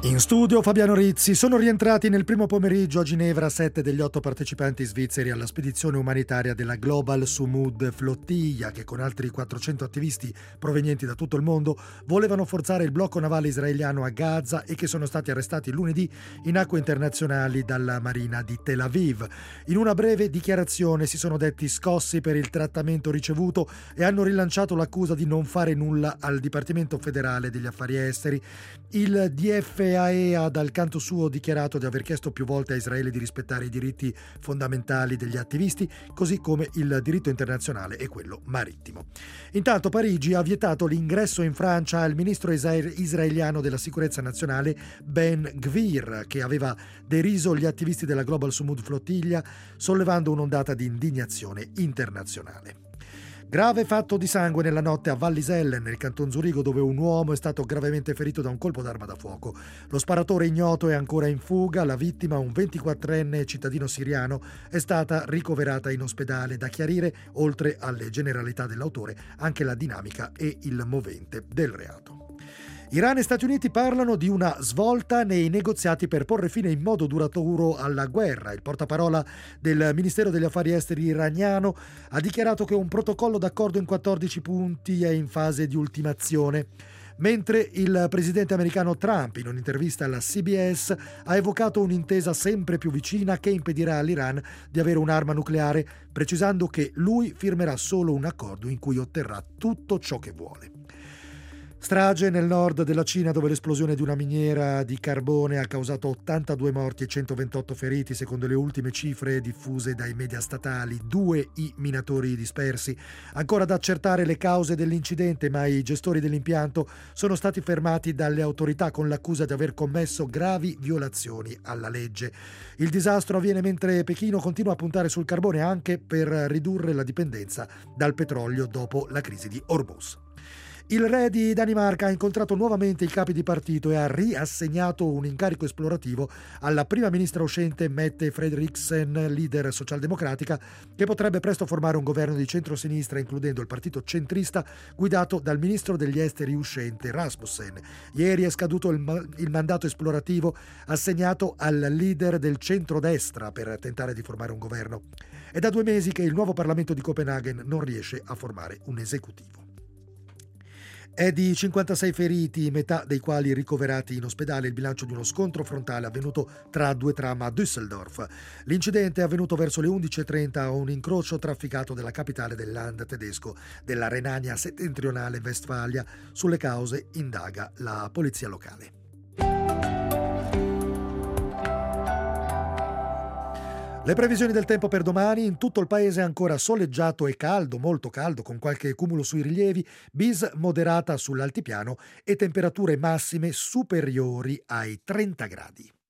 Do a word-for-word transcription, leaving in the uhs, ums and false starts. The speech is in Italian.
In studio Fabiano Rizzi. Sono rientrati nel primo pomeriggio a Ginevra sette degli otto partecipanti svizzeri alla spedizione umanitaria della Global Sumud Flottiglia, che con altri quattrocento attivisti provenienti da tutto il mondo volevano forzare il blocco navale israeliano a Gaza e che sono stati arrestati lunedì in acque internazionali dalla Marina di Tel Aviv. In una breve dichiarazione si sono detti scossi per il trattamento ricevuto e hanno rilanciato l'accusa di non fare nulla al Dipartimento federale degli affari esteri. Il D F A E ha dal canto suo dichiarato di aver chiesto più volte a Israele di rispettare i diritti fondamentali degli attivisti, così come il diritto internazionale e quello marittimo. Intanto Parigi ha vietato l'ingresso in Francia al ministro israeliano della sicurezza nazionale Ben Gvir, che aveva deriso gli attivisti della Global Sumud Flottiglia, sollevando un'ondata di indignazione internazionale. Grave fatto di sangue nella notte a Walliselle, nel canton Zurigo, dove un uomo è stato gravemente ferito da un colpo d'arma da fuoco. Lo sparatore ignoto è ancora in fuga. La vittima, un ventiquattrenne cittadino siriano, è stata ricoverata in ospedale. Da chiarire, oltre alle generalità dell'autore, anche la dinamica e il movente del reato. Iran e Stati Uniti parlano di una svolta nei negoziati per porre fine in modo duraturo alla guerra. Il portaparola del Ministero degli Affari Esteri iraniano ha dichiarato che un protocollo d'accordo in quattordici punti è in fase di ultimazione, mentre il presidente americano Trump, in un'intervista alla C B S, ha evocato un'intesa sempre più vicina che impedirà all'Iran di avere un'arma nucleare, precisando che lui firmerà solo un accordo in cui otterrà tutto ciò che vuole. Strage nel nord della Cina, dove l'esplosione di una miniera di carbone ha causato ottantadue morti e centoventotto feriti, secondo le ultime cifre diffuse dai media statali. Due i minatori dispersi. Ancora da accertare le cause dell'incidente, ma i gestori dell'impianto sono stati fermati dalle autorità con l'accusa di aver commesso gravi violazioni alla legge. Il disastro avviene mentre Pechino continua a puntare sul carbone anche per ridurre la dipendenza dal petrolio dopo la crisi di Hormuz. Il re di Danimarca ha incontrato nuovamente i capi di partito e ha riassegnato un incarico esplorativo alla prima ministra uscente Mette Frederiksen, leader socialdemocratica, che potrebbe presto formare un governo di centrosinistra, includendo il partito centrista guidato dal ministro degli esteri uscente Rasmussen. Ieri è scaduto il, ma- il mandato esplorativo assegnato al leader del centrodestra per tentare di formare un governo. È da due mesi che il nuovo Parlamento di Copenaghen non riesce a formare un esecutivo. È di cinquantasei feriti, metà dei quali ricoverati in ospedale, il bilancio di uno scontro frontale avvenuto tra due tram a Düsseldorf. L'incidente è avvenuto verso le undici e trenta a un incrocio trafficato della capitale del land tedesco della Renania settentrionale Westfalia. Sulle cause indaga la polizia locale. Le previsioni del tempo per domani: in tutto il paese ancora soleggiato e caldo, molto caldo, con qualche cumulo sui rilievi, bis moderata sull'altipiano e temperature massime superiori ai trenta gradi.